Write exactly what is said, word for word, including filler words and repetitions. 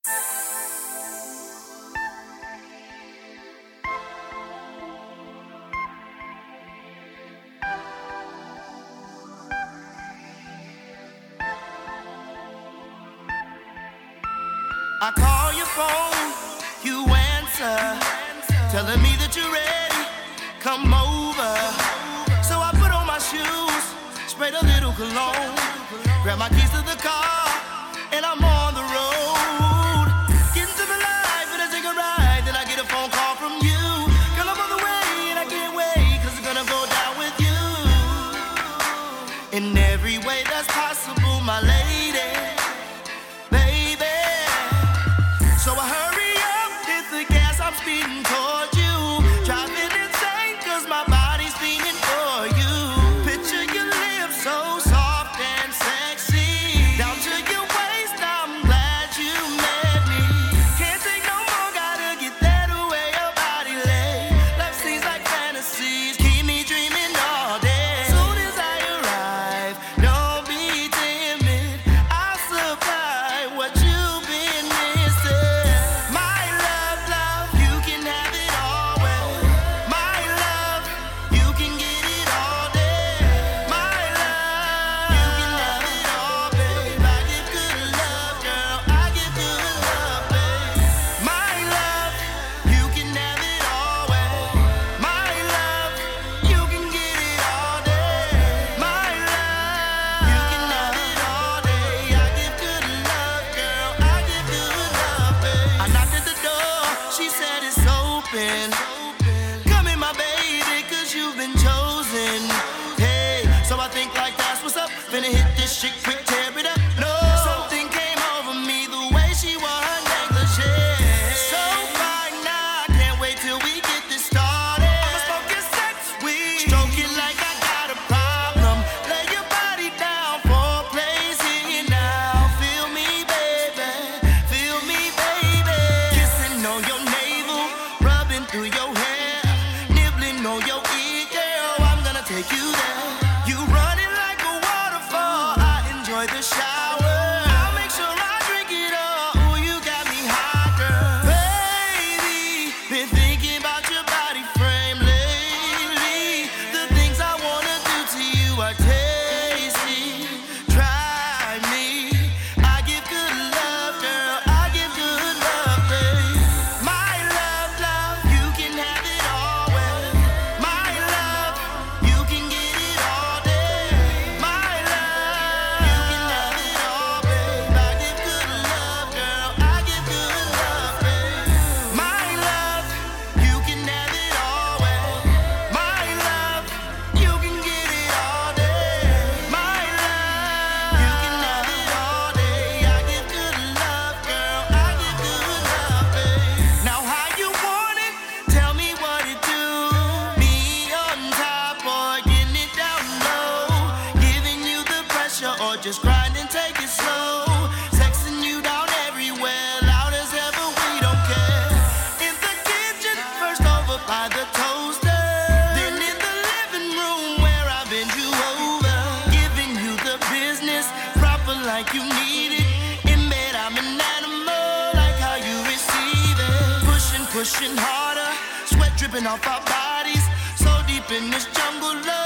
I call your phone, you answer, telling me that you're ready, come over. So I put on my shoes, sprayed a little cologne, grab my keys to the car, and I'm on the road. Getting to the life, and I take a ride, then I get a phone call from you. Girl, I'm on the way, and I can't wait, cause it's gonna go down with you. In every way that's possible, my lady. So I hurry up, hit the gas, I'm speeding towards you. Driving insane, cause my body's feeling for you. Picture your lips so soft and sexy. Down to your waist, I'm glad you met me. Can't take no more, gotta get that away, your body lay. Love seems like fantasies, keep me dreaming all day. Soon as I arrive, don't be timid, I'll supply what you've been missing. Come in, my baby, cause you've been chosen. Hey, so I think like that's what's up. Finna hit this shit quick, tear it up. No, something came over me, the way she wore her negligee. So fine now, I can't wait till we get this started. I'ma smoke your sex weed, stroke it like I got a problem. Lay your body down for place here now. Feel me, baby, feel me, baby. Kissing on your navel, rubbing through your hair, nibbling on your ear, girl, I'm gonna take you there. You running like a waterfall, I enjoy the shower. I'll make sure I drink it all, ooh, you got me hot, girl. Baby, been thinking about your body frame lately. The things I wanna do to you are tasty. Try me, I give good love, girl, I give good love, babe. My love, love, you can have it always. My love, you can get it all day. My love, you can have it all, babe. I give good love, girl, I give good love, babe. My love, you can have it always. My love, you can get it all day. My love, you can have it all day. I give good love, girl, I give good love, babe. Now how you want it? Tell me what it do. Me on top or getting it down low? Giving you the pressure or just grinding, take it slow. Sexing you down everywhere, loud as ever, we don't care. In the kitchen, first over by the toaster, then in the living room where I bend you over. Giving you the business, proper like you need it. In bed, I'm an animal, like how you receive it. Pushing, pushing harder, sweat dripping off our bodies. So deep in this jungle love.